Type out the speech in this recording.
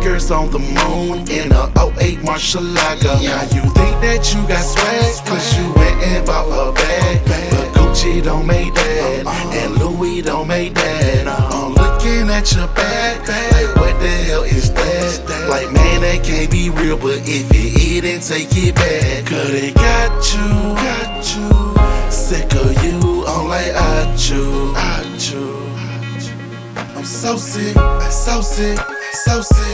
figures on the moon in a '08 Murcielago. Now you think that you got swag, cause you went and bought a bag. But Gucci don't make that, and Louis don't make that. I'm looking at your bag, like what the hell is that? Like man, that can't be real, but if it is, then take it back. Cause it got you sick of you, I'm like I chew. I'm so sick, so sick, so sick.